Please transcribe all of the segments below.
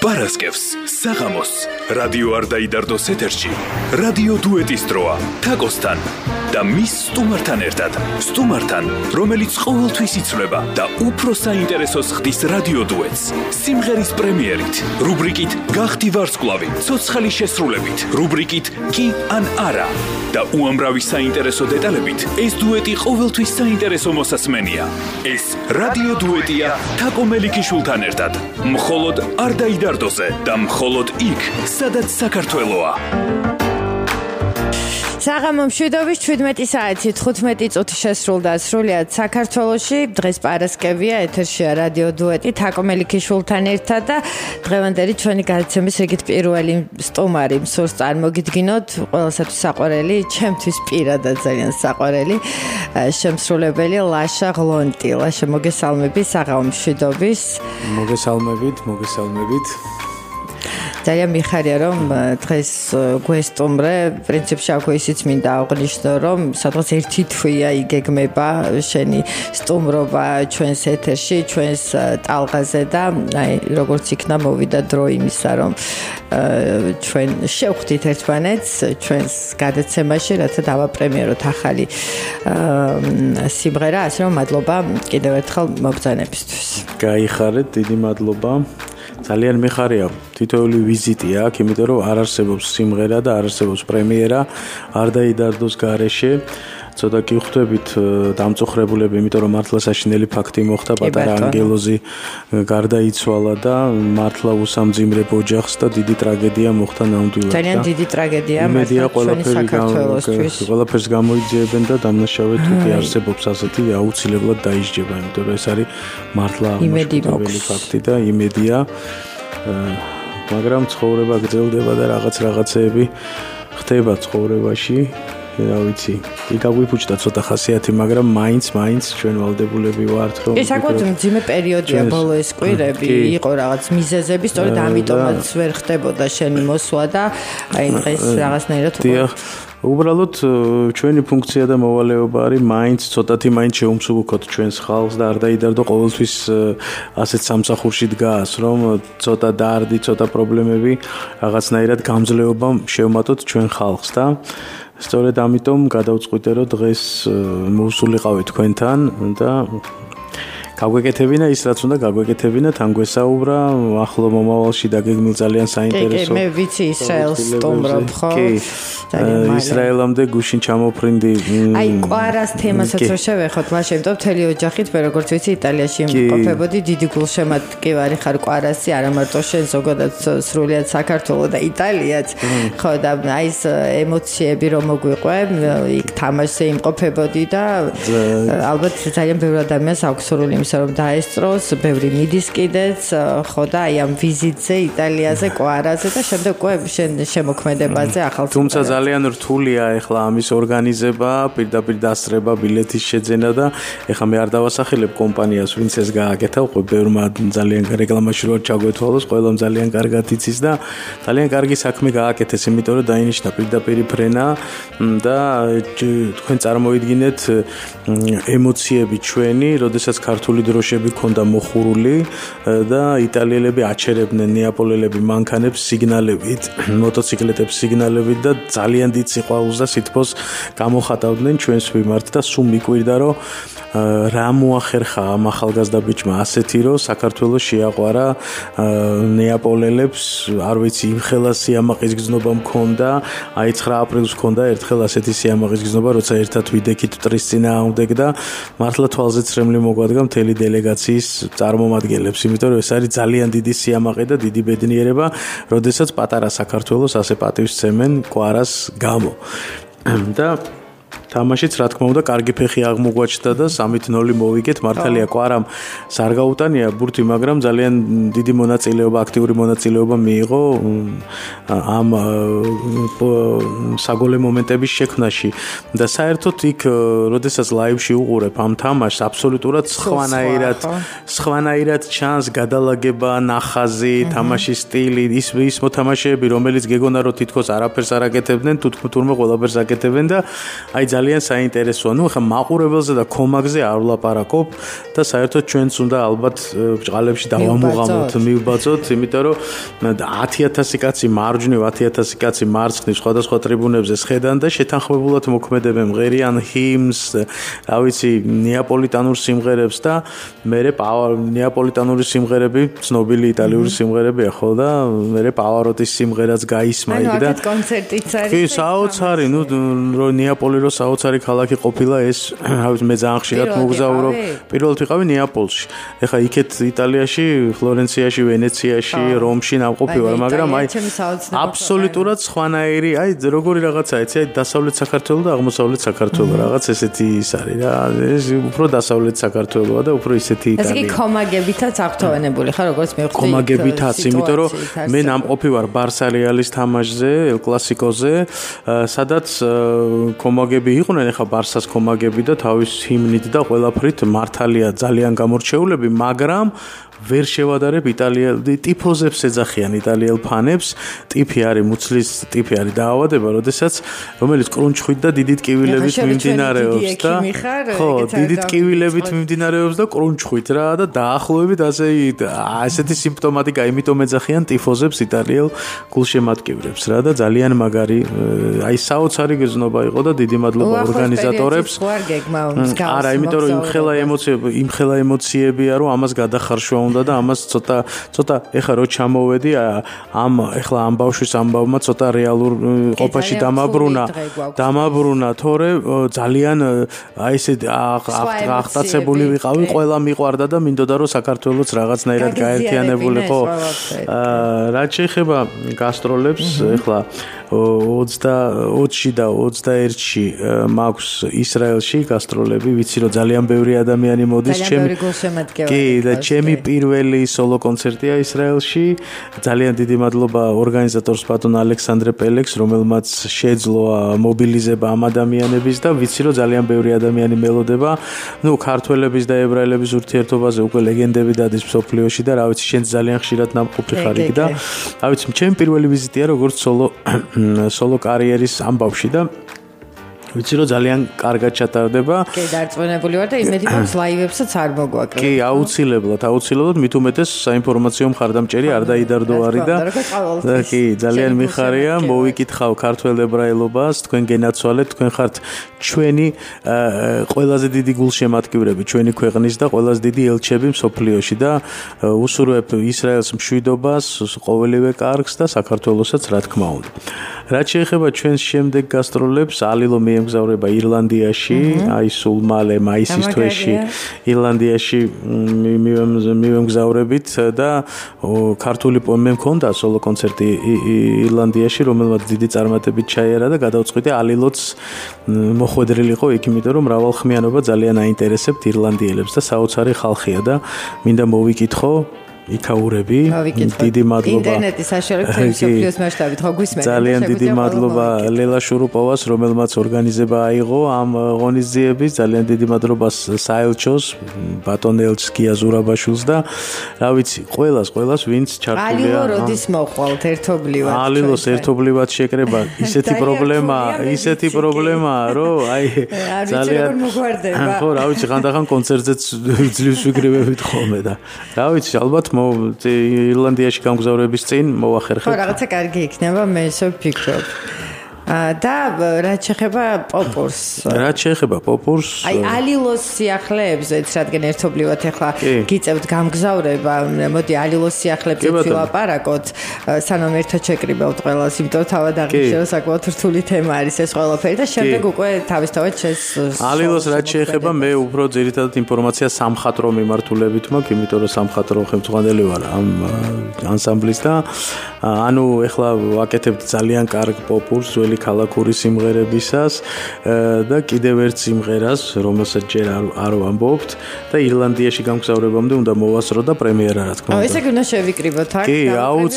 პარასკევს საღამოს რადიო არ დაიდარდოს ეთერში რადიო დუეტის დროა თაკოსთან და მის სტუმართან ერთად სტუმართან რომელიც ყოველთვის იცვლება და უფრო საინტერესოს ხდის რადიო დუეტს სიმღერის პრემიერით რუბრიკით გახდი ვარსკვლავი ცოცხალი შესრულებით რუბრიკით კი ან არა და უამრავი საინტერესო დეტალებით ეს დუეტი ყოველთვის საინტერესო მოსასმენია ეს რადიო დუეტია თაკო მელიქიშვილთან ერთად მხოლოდ არ დაიდარდოზე და მხოლოდ იქ სადაც საქართველოა საღამო მშვიდობის 17 საათი 15 წუთი შესრულდა სრულიად საქართველოში დღეს პარასკევია ეთერშია რადიო დუეტი თაკო მელიქიშვილთან ერთად და დღევანდელი ჩვენი გადაცემის რიგით პირველი სტუმარი მსურს წარმოგიდგინოთ ყველასათვის საყვარელი ჩემთვის პირადად ძალიან საყვარელი შემსრულებელი ლაშა ღლონტი ლაშა მოგესალმები საღამო მშვიდობის მოგესალმებით ძალიან მიხარია რომ დღეს გვესტუმრე პრინციპში აქ ისიც მინდა აღვნიშნო რომ სადღაც ერთი თვეა იგეგმება შენი სტუმრობა ჩვენს ეთერში ჩვენს ტალღაზე და აი როგორც იქნა მოვიდა დრო იმისა რომ ჩვენ შევხვდით ერთმანეთს ჩვენს გადაცემაში რათა დავაპრემიეროთ ახალი სიმღერა ასე რომ მადლობა კიდევ ერთხელ მოგზანებისთვის გაიხარეთ დიდი მადლობა ძალიან მიხარია თითოეული ვიზიტი აქ იმიტომ რომ არ არსებობს სიმღერა და არ არსებობს პრემიერა არ დაიდარდოს გარეშე ცოტა კი ხვდებით დამწუხრებულები იმიტომ რომ მართლა საშინელი ფაქტი მოხდა პატარა ანგელოზი გარდაიცვალა და მართლა უსამძიმრებ ოჯახს და დიდი ტრაგედია მოხდა ნამდვილად ძალიან დიდი ტრაგედია მართლა ჩვენი საქართველოსთვის ყველაფერს გამოიძიებენ და დამნაშავე თუ კი არსებობს ასეთი აუცილებლად დაისჯება იმიტომ რომ ეს არის მართლა აღმაშფოთებელი ფაქტი და იმედია მაგრამ ცხოვრება გრძელდება და რაღაცეები ხდება ცხოვრებაში რა ვიცი, იგაგვიფუჭდა ცოტა ხასიათი, მაგრამ მაინც ჩვენ ვალდებულები ვართ, რომ ეს საკუთარ მძიმე პერიოდია ბოლო ეს კვირები, იყო რაღაც მიზეზები, სწორედ ამიტომაც ვერ ხდებოდა შენი მოსვლა და აი დღეს რაღაცნაირად უბრალოდ ჩვენი ფუნქცია და მოვალეობა არის მაინც ცოტათი მაინც შეუმსუბუქოთ ჩვენს ხალხს და არ დაიდარდო ყოველთვის ასეთ სამსახურში დგას, რომ ცოტა დარდი, ცოტა პრობლემები რაღაცნაირად გამძლეობა შევმატოთ ჩვენ ხალხს და სწორედ ამიტომ გადავწყვიტე რომ დღეს მოვსულიყავი თქვენთან და გაგვეკეთებინა ის რაც უნდა გაგვეკეთებინა თან გვესაუბრა ახლო მომავალში დაგეგმილ ძალიან საინტერესო მე ვიცი ისრაელს სტუმრობ ხო ისრაელამდე გუშინ ჩამოფრინდი აი ყვარას თემასაც რო შევეხოთ მაშინ და მთელი ოჯახით მე როგორც ვიცი იტალიაში იმყოფებოდი დიდი გულშემატკივარი ხარ ყვარასი არა მარტო შენ ზოგადად სრულიად საქართველო და იტალიაც ხო და აი ეს ემოციები რომ მოგვიყვე იქ თამაშზე იმყოფებოდი და ალბათ ძალიან ბევრი ადამიანს აქვს სრული იმისა რომ დაესწროს ბევრი მიდის კიდეც ხო და აი ამ ვიზიტზე იტალიაზე ყვარაზე და შემდეგ უკვე შენ შემოქმედებაზე ახალ თუმცა ძალიან რთულია ეხლა ამის ორგანიზება, პირდაპირ დასწრება, ბილეთის შეძენა და ეხლა მე არ დავასახელებ კომპანიას, ვინც ეს გააკეთა, უკვე ბევრმა ძალიან რეკლამაში რო ჩაგვეთვალოს, ყველამ ძალიან კარგად იცის და ძალიან კარგი საქმე გააკეთეს, იმიტომ რომ დაინიშნა პირდაპირ ფრენა და თქვენ წარმოიდგინეთ ემოციები ჩვენი, როდესაც ქართული დროშები ქონდა მოხურული და იტალიელები აჩერებდნენ ნეაპოლელები მანქანებს სიგნალებით, მოტოციკლეტებს სიგნალებით და ძალიან დიდ სიყვარულს და სითბოს გამოხატავდნენ ჩვენს მიმართ და სულ მიკვირდა რომ რა მოახერხა ამ ახალგაზრდა ბიჭმა ასეთი რომ საქართველოს შეაყვარა ნეაპოლელებს არ ვიცი იმ ხელა სიამაყის გზნობა მქონდა აი 9 აპრილს მქონდა ერთხელ ასეთი სიამაყის გზნობა როცა ერთად ვიდექით მტრის წინააღმდეგ და მართლა თვალზე წრემლი მოგვადგა მთელი დელეგაციის წარმომადგენლებს იმიტომ რომ ეს არის ძალიან დიდი სიამაყე და დიდი ბედნიერება როდესაც პატარა საქართველოს ასე პატივსცემენ ყვარას გამო და თამაშიც რა თქმა უნდა კარგი ფეხი აღმოგვაჩნდა და 3-0 მოვიგეთ მართალია ყვარამ სარ გაუტანია ბურთი მაგრამ ძალიან დიდი მონაწილეობა აქტიური მონაწილეობა მიიღო ამ საგოლე მომენტების შექმნაში და საერთოდ იქ როდესაც ლაივში უყურებ ამ თამაშს აბსოლუტურად სხვანაირად ჩანს გადალაგება ნახაზი თამაშის სტილი ის მოთამაშეები რომელიც გეგონა რომ თითქოს არაფერს არ აკეთებდნენ თურმე ყველაფერს აკეთებენ და აი ძალიან საინტერესოა. ნუ ხა მაყურებელზე და კომაგზე არ ვლაპარაკობ და საერთოდ ჩვენც უნდა ალბათ ბჭყალებში დავამუღამოთ, მივბაძოთ, იმიტომ რომ 10000 კაცი მარჯვნივ, 10000 კაცი მარცხნივ სხვადასხვა ტრიბუნებზე შედან და შეთანხმებულად მოქმედებენ მღერიან ჰიმნს, რა ვიცი, ნეაპოლიტანურ სიმღერებს და მე ნეაპოლიტანური სიმღერები, ცნობილი იტალიური სიმღერებია ხო და მე პავაროტის სიმღერაც გაისმა იქ და კონცერტიც არის. კი, საოცარი, ნუ რო ნეაპოლი რო საოცარი ქალაქი ყოფილა ეს, რა ვიცი, მე ძალიან ხშირად მოგზაურობ. პირველად ვიყავი ნეაპოლში. ეხლა იქეთ იტალიაში, ფლორენციაში, ვენეციაში, რომში ნამყოფი ვარ, მაგრამ აი აბსოლუტურად სხვანაირი, აი როგორი რაღაცაა, იცი, აი დასავლეთ საქართველო და აღმოსავლეთ საქართველო რაღაც ესეთი ის არის რა. ეს უფრო დასავლეთ საქართველოა და უფრო ისეთი იტალია. ეს კი კომაგებითაც აღთოვანებული ხარ, როგორც მივხვდი. კომაგებითაც, იმიტომ რომ მე ნამყოფი ვარ ბარსა რეალის თამაშზე, ელ კლასიკოზე, სადაც კომაგები იყვნენ, ეხა ბარსას კომაგები და თავის ჰიმნით და ყველაფრით მართალია ძალიან გამორჩეულები, მაგრამ ვერ შევადარებ იტალიელ ტიფოზებს ეძახიან იტალიელ ფანებს. ტიფი არის მუცლის ტიფი არის დაავადება, რომელიც კრუნჩხვით და დიდი ტკივილებით მიმდინარეობს და ხო, დიდი ტკივილებით მიმდინარეობს და კრუნჩხვით რა და დაახლოებით ასეთი სიმპტომატიკა, იმიტომ ეძახიან ტიფოზებს იტალიელ გულშემატკივრებს რა და ძალიან მაგარი, აი საოცარი გზნობა იყო და დიდი მადლობა ორგანიზატორებს. არა, იმიტომ რომ იმხელა ემოციებია, რომ ამას გადახარშვა უნდა და ამას ცოტა ეხა რო ჩამოვედი ეხლა ამ ბავშვის ამბავმა ცოტა რეალურ ყოფაში დამაბრუნა თორე ძალიან აი ესე აღტაცებული ვიყავი, ყველა მიყვარდა და მინდოდა რომ საქართველოს რაღაცნაირად გაერთიანებულიყო. რაც შეეხება გასტროლებს, ეხლა 20-ში და 21-ში მაქვს ისრაელში გასტროლები, ვიცი რომ ძალიან ბევრი ადამიანი მოდის, ჩემი პირველი სოლო კონცერტია ისრაელში. ძალიან დიდი მადლობა ორგანიზატორს ბატონ ალექსანდრე პელექს, რომელმაც შეძლო მობილიზება ამ ადამიანების და ვიცი რომ ძალიან ბევრი ადამიანი მელოდება. ნუ ქართველების და ებრაელების ურთიერთობაზე უკვე ლეგენდები დადის მსოფლიოში და რა ვიცი, შენ ძალიან ხშირად ნამყოფი ხარ იქ და რა ვიცი, ჩემი პირველი ვიზიტია როგორც სოლო კარიერის ამბავში და ვიცი რომ ძალიან კარგად ჩატარდება. კი, დარწმუნებული ვარ და იმედი მაქვს ლაივებსაც არ მოგვაკლებ. კი, აუცილებლად, მით უმეტეს საინფორმაციო მხარდამჭერი არ დაიდარდოვარი და კი, ძალიან მიხარია, მოვიკითხავ ქართველ ებრაელობას, თქვენ გენაცვალეთ, თქვენ ხართ ჩვენი ყველაზე დიდი გულშემატკივრები, ჩვენი ქვეყნის და ყველაზე დიდი ელჩები მსოფლიოში და უსურვებ ისრაელს მშვიდობას, ყოველივე კარგს და საქართველოსაც რა თქმა უნდა. რაც შეეხება ჩვენს შემდეგ გასტროლებს, ალილო მიემგზავრება ირლანდიაში, აი სულ მალე მაისის თვეში ირლანდიაში მივემგზავრებით და ქართული მე მქონდა სოლო კონცერტი ირლანდიაში, რომელმაც დიდი წარმატებით ჩაიარა და გადავწყვიტე ალილოც მოხვედრილიყო იქ, იმიტომ რომ მრავალხმიანობა ძალიან აინტერესებთ ირლანდიელებს და საოცარი ხალხია და მინდა მოვიკითხო იქაურები. დიდი მადლობა. ინტერნეტის საშუალებით მსოფლიოს მასშტაბით ხო გვისმენთ. ძალიან დიდი მადლობა ლელა შურუპოვას, რომელმაც ორგანიზება აიღო ამ ღონისძიების. ძალიან დიდი მადლობა საელჩოს, ბატონ ელჩს გია ზურაბაშვილს და რა ვიცი, ყველას ვინც ჩართულია. ალილო როდის მოხვალთ ერთობლივად? ალილოს ერთობლივად შეკრება ისეთი პრობლემაა, რომ აი ძალიან მოგვარდება. ხო, რა ვიცი, ხანდახან კონცერტზეც ძლივს ვიგრევებით ხოლმე და რა ვიცი, ალბათ ირლანდიაში გამგზავრების წინ მოვახერხებ. ხო, რაღაცა კარგი იქნება, მე ისე ვფიქრობ. და რაც შეეხება პოპურს, აი ალილოს სიახლეებზეც, რადგან ერთობლივად ახლა გიწევთ გამგზავრება, მოდი ალილოს სიახლეებზე ვილაპარაკოთ, სანამ ერთად შეკრიბავთ ყველას, იმიტომ რომ თავად აღნიშნე რომ საკმაოდ რთული თემა არის ეს ყველაფერი და შემდეგ უკვე თავისთავად ალილოს რაც შეეხება, მე უფრო ძირითადად ინფორმაცია სამხატვრო მიმართულებით მაქვს, იმიტომ რომ სამხატვრო ხელმძღვანელი ვარ ამ ანსამბლის და ანუ ახლა ვაკეთებთ ძალიან კარგ პოპურს ქალაქური სიმღერებისას და კიდევ ერთ სიმღერას, რომელსაც ჯერ არ ვამბობთ და ირლანდიაში გამგზავრებამდე უნდა მოვასწრო და პრემიერა რა თქმა უნდა. ესე კი უნდა შევიკრიბოთ აქ. კი,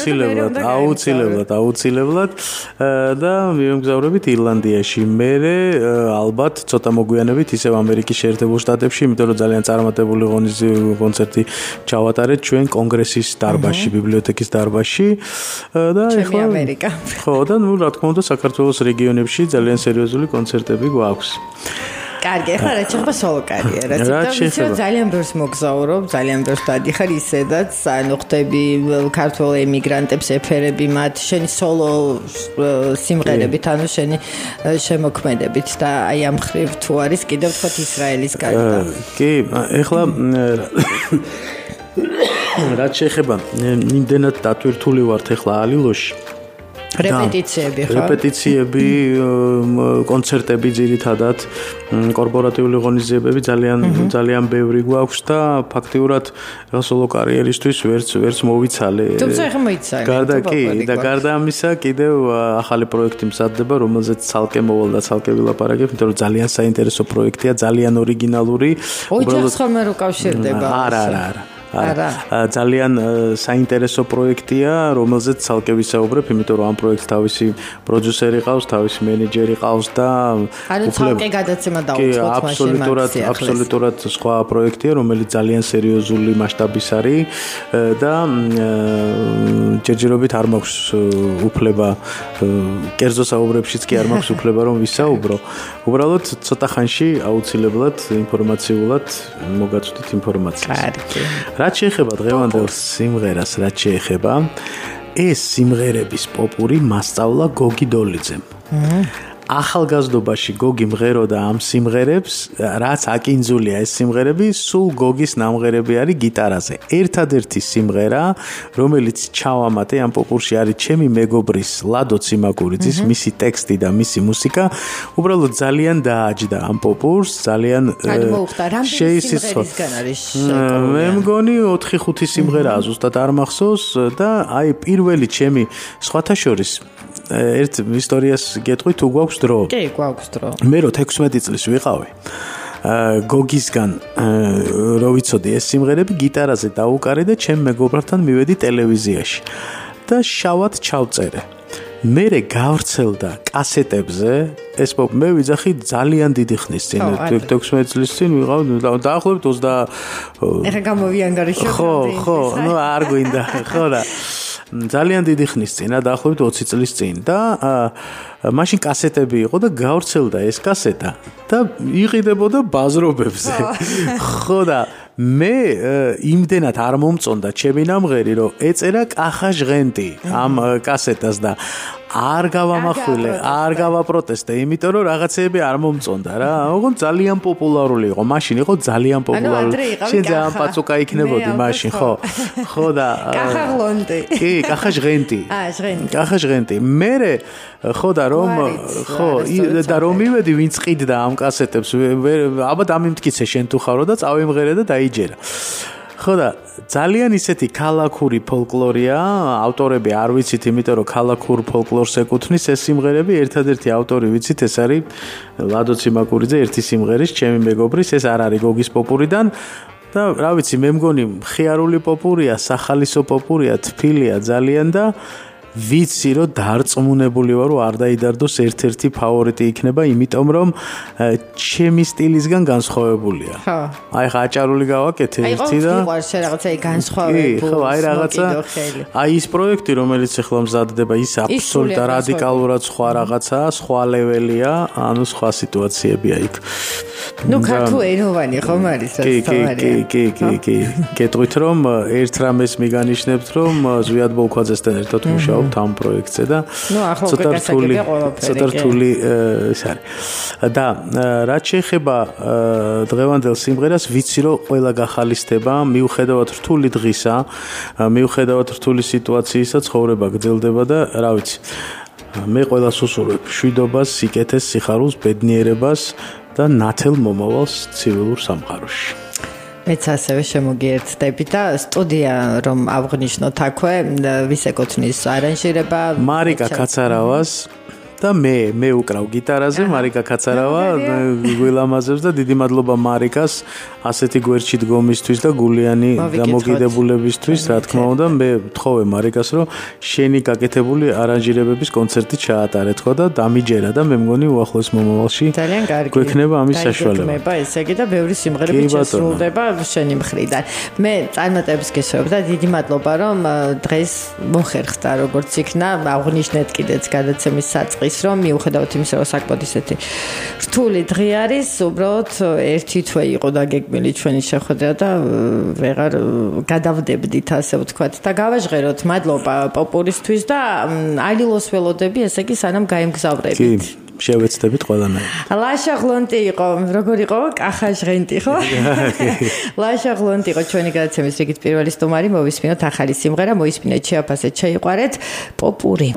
აუცილებლად და მივემგზავრებით ირლანდიაში. მერე ალბათ ცოტა მოგვიანებით ისევ ამერიკის შეერთებულ შტატებში, იმიტომ რომ ძალიან წარმატებული კონცერტი ჩავატარეთ ჩვენ კონგრესის დარბაზში, ბიბლიოთეკის დარბაზში და ეხლა ამერიკა. ხო, და ნუ რა თქმა უნდა საქართველოს რეგიონებში ძალიან სერიოზული კონცერტები გვაქვს. კარგი, ახლა რა შეიძლება სოლო კარიერაც და ვიცი რომ ძალიან ბევრს მოგზაურობ, ძალიან ბევრს დადიხარ ისედაც, ანუ ხდები ქართველ ემიგრანტებს ეფერები მათ, შენი სოლო სიმღერებით, ანუ შენი შემოქმედებით და აი ამ ხრივ თუ არის კიდევ თქვა ისრაელის გარდა. კი, ახლა რაც შეეხება იმდენად დატვირთული ვართ ახლა ალილოში რეპეტიციები ხო? რეპეტიციები, კონცერტები ძირითადად, კორპორატიული ღონისძიებები ძალიან ბევრი გვაქვს და ფაქტიურად სოლო კარიერისთვის ვერც მოვიცალე. თუმცა ახლა მოიცალე. გარდა კი, და გარდა ამისა კიდევ ახალი პროექტი მზადდება, რომელზეც ცალკე მოვალ და ცალკე ვილაპარაკებ, იმიტომ რომ ძალიან საინტერესო პროექტია, ძალიან ორიგინალური. ოჯახს ხოლმე რო კავშირდება. არა. ძალიან საინტერესო პროექტია, რომელზეც ცალკე ვისაუბრებ, იმიტომ რომ ამ პროექტს თავისი პროდიუსერი ყავს, თავისი მენეჯერი ყავს და ანუ ცალკე გადაცემა დაუწყოთ მაშინ. აბსოლუტურად სხვა პროექტია, რომელიც ძალიან სერიოზული მასშტაბის არის და ჯერჯერობით არ მაქვს უფლება კერძო საუბრებშიც კი არ მაქვს უფლება რომ ვისაუბრო. უბრალოდ ცოტა ხანში აუცილებლად ინფორმაციულად მოგაწვდით ინფორმაციას. კარგი. რაც შეეხება დღევანდელ სიმღერას, რაც შეეხება ეს სიმღერების პოპური მასწავლა გოგი დოლიძემ. ახალგაზრდობაში გოგი მღეროდა ამ სიმღერებს, რაც აკინძულია ეს სიმღერები, სულ გოგის ნამღერები არის გიტარაზე. ერთადერთი სიმღერა, რომელიც ჩავამატე ამ პოპურში არის ჩემი მეგობრის ლადო ციმაკურიძის, მისი ტექსტი და მისი მუსიკა, უბრალოდ ძალიან დააჯდა ამ პოპურს, ძალიან შეისისხლისგან არის. მე მგონი 4-5 სიმღერაა ზუსტად არ მახსოვს და აი პირველი ჩემი სხვათა შორის ერთ ისტორიას გეტყვი თუ გვაქვს დრო. კი, გვაქვს დრო. მე რო 16 წლის ვიყავი. გოგისგან რო ვიცოდი ეს სიმღერები გიტარაზე დაუკარე და ჩემ მეგობრებთან მივედი ტელევიზიაში და შავად ჩავწერე. მერე გავრცელდა კასეტებზე ეს პოპ მე ვიძახი ძალიან დიდი ხნის წინ 16 წლის წინ ვიყავ დაახლოებით 20 ეხა გამოვიანგარიშო. ხო, ნუ არ გვინდა, ხო და ძალიან დიდი ხნის წინა დაახლოებით 20 წლის წინ და მაშინ კასეტები იყო და გავრცელდა ეს კასეტა და იყიდებოდა ბაზრობებზე. ხო და მე იმდენად არ მომწონდა ჩემი ნამღერი რომ ეწერა კახა ჟღენტი ამ კასეტას და არ გავამახვილე, არ გავაპროტესტე, იმიტომ რომ რაღაცეები არ მომწონდა რა. ოღონდ ძალიან პოპულარული იყო, მაშინ იყო ძალიან პოპულარული. შენ ძალიან პაწუკა იქნებოდი მაშინ, ხო? ხო და კახა ჟღენტი. კი, კახა ჟღენტი. ჟღენტი. კახა ჟღენტი. მე ხო და რომ მივედი ვინც ყიდდა ამ კასეტებს, აბა დამიმტკიცე შენ თუ ხარო და წავიმღერე და დაიჯერა. ხო და ძალიან ისეთი ქალაქური ფოლკლორია, ავტორები არ ვიცით, იმიტომ რომ ქალაქურ ფოლკლორს ეკუთვნის ეს სიმღერები, ერთადერთი ავტორი ვიცით, ეს არის ლადო ციმაკურიძე ერთი სიმღერის, ჩემი მეგობრის, ეს არ არის გოგის პოპურიდან და რა ვიცი, მე მგონი მხიარული პოპურია, სახალისო პოპურია, თბილია ძალიან და ვიცი რომ დარწმუნებული ვარ რომ არ დაიდარდოს ერთ-ერთი ფავორიტი იქნება, იმიტომ რომ ჩემი სტილისგან განსხვავებულია. ხო. აი ხა აჭარული გავაკეთე ერთი და აი ყავს რაღაცა განსხვავებული. ხო, აი რაღაცა. აი ის პროექტი რომელიც ახლა მზადდება, ის აბსოლუტურად რადიკალურად სხვა რაღაცაა, სხვა ლეველია, ანუ სხვა სიტუაციებია იქ. ნუ ქართულ ენოვანი ხომ არის ეს თამარი. კი. გეტყვით რომ ერთ რამეს მიგანიშნებთ რომ ზვიად ბოლქვაძესთან ერთად მუშაობთ ამ პროექტზე და ცოტა რთული ეს არის. და რაც შეეხება დღევანდელ სიმღერას, ვიცი რომ ყველა გახალისდება, მიუხედავად რთული დღისა, მიუხედავად რთული სიტუაციისა, ცხოვრება გრძელდება და რა ვიცი. მე ყველას უსურვებ მშვიდობას, სიკეთეს, სიხარულს, ბედნიერებას და ნათელ მომავალს ცივილურ სამყაროში. მეც ასევე შემოგიერთდები და სტუდია რომ ავღნიშნოთ აქვე, ვის ეკუთვნის არანჟირება? მარიკა კაცარავას და მე უკრავ გიტარაზე, მარიკა კაცარავა გვილამაზებს და დიდი მადლობა მარიკას ასეთი გვერდში დგომისთვის და გულიანი დამოკიდებულებისთვის, რა თქმა უნდა, მე ვთხოვე მარიკას, რომ შენი გაკეთებული არანჟირებების კონცერტი ჩაატარეთ ხო და დამიჯერა და მე მგონი უახლოეს მომავალში გვექნება ამის საშუალება. ესე იგი და ბევრი სიმღერები შესრულდება შენი მხრიდან. მე წარმატებებს გესურვებ და დიდი მადლობა რომ დღეს მოხერხდა როგორც იქნა აღნიშნეთ კიდეც გადაცემის საწყის რომ მიუხედავად იმისა რომ საკმაოდ ისეთი რთული დღე არის უბრალოდ ერთი თვე იყო დაგეგმილი ჩვენი შეხვედრა და ვეღარ გადავდებდით ასე ვთქვათ და გავაჟღეროთ მადლობა პოპურისთვის და ალილოს ველოდები ესე იგი სანამ გაემგზავრებით შევეცდებით ყველანაირ. ლაშა ღლონტი იყო, როგორ იყო? კახაჟღენტი ხო? ლაშა ღლონტი იყო ჩვენი გადაცემის რიგით პირველი სტუმარი, მოვისმინოთ ახალი სიმღერა, მოისმინეთ, შეაფასეთ, შეიყვარეთ, პოპური.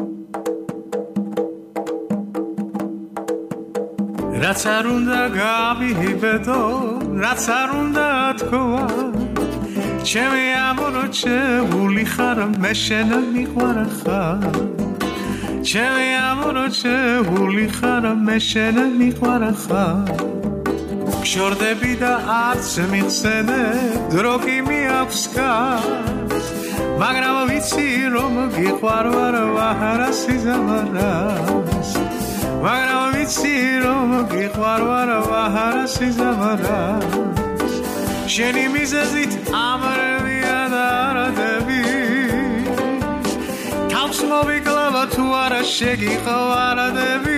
რაც არ უნდა გამიბედო, რაც არ უნდა თქვა, ჩემი ამორო ჩეული ხარ, მე შენ მიყვარა ხარ. ჩემი ამორო ჩეული ხარ, მე შენ მიყვარა ხარ. გშორდები და არც მიხსენე, დრო კი მიაქვს გას, მაგრამ ვიცი რომ გიყვარ ვარ ვაჰარა სიზამარას. მაგრამ ვიცი რომ გიყვარ ვარ ვაჰარა სიზამარას. შენი მიზეზით ამრევია და არადები თავს მოვიკლავა თუ არა შეგიყვარდები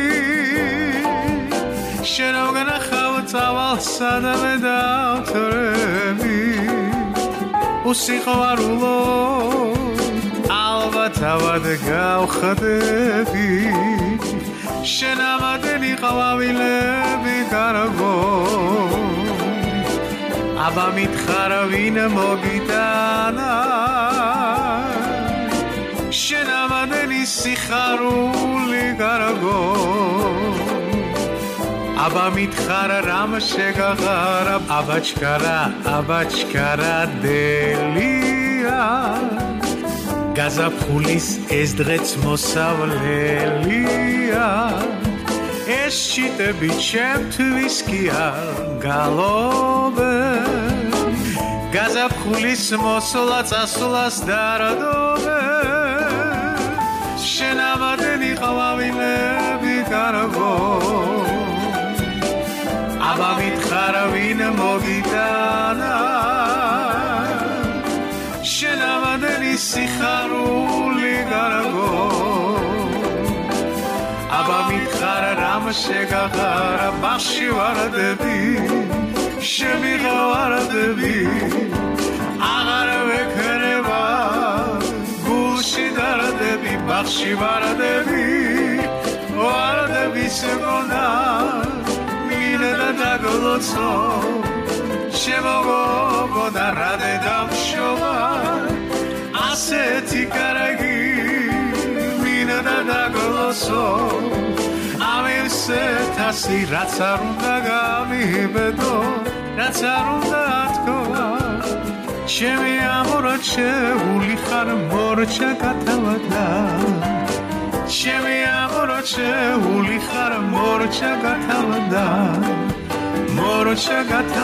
შენ აღნახავ წავალსა და მე დავთრები უსიყვარულო ალბათ ავად გავხდები შენ ამადენი ყვავილები გარგო აბა მითხარ ვინ მოგიტანა შენ ამადენი სიხარული გარგო აბა მითხარ რამ შეგაღარა აბაჩკარა დელია გაზაფხულის ეს დღეც მოსავლელია ეს ჩიტები ჩემთვის კი არ გალობენ გაზაფხულის მოსვლა წასვლას დარდობენ შენ ამადენი ყვავილები გარგო აბა მითხარ ვინ მოგიტანა შენ ამადენი სიხარული გარგო აბა მითხარ რამ შეგაღარა ბახში ვარდები შემიღავარდები აღარ ვექნება გულში დარდები ბახში ვარდები ვარდები სეგონა მინდა დაგლოცო შემოგო და რადე დამშობა ასეთი კარგი მინდა დაგლოცო ამისეთასი რაც არ უნდა გამიბედო რაც არ უნდა თქვა ჩემი ამორო ჩეული ხარ მორჩა გათავადა ჩემი ამორო ჩეული ხარ მორჩა გათავადა მორჩა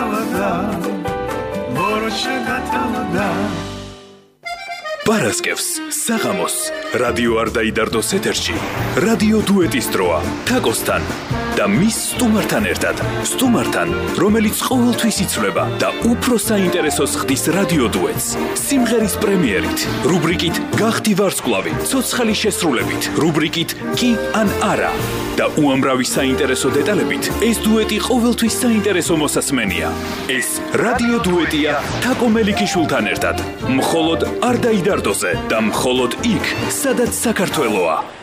გათავადა პარასკევს საღამოს რადიო არ დაიდარდოს ეთერში რადიო დუეტის დროა თაკოსთან და მის სტუმართან ერთად სტუმართან რომელიც ყოველთვის იცვლება და უფრო საინტერესოს ხდის რადიო დუეტს სიმღერის პრემიერით რუბრიკით გახდი ვარსკვლავი ცოცხალი შესრულებით რუბრიკით კი ან არა და უამრავი საინტერესო დეტალებით ეს დუეტი ყოველთვის საინტერესო მოსასმენია ეს რადიო დუეტია თაკო მელიქიშვილთან ერთად მხოლოდ არ დაიდარდოზე და მხოლოდ იქ სადაც საქართველოა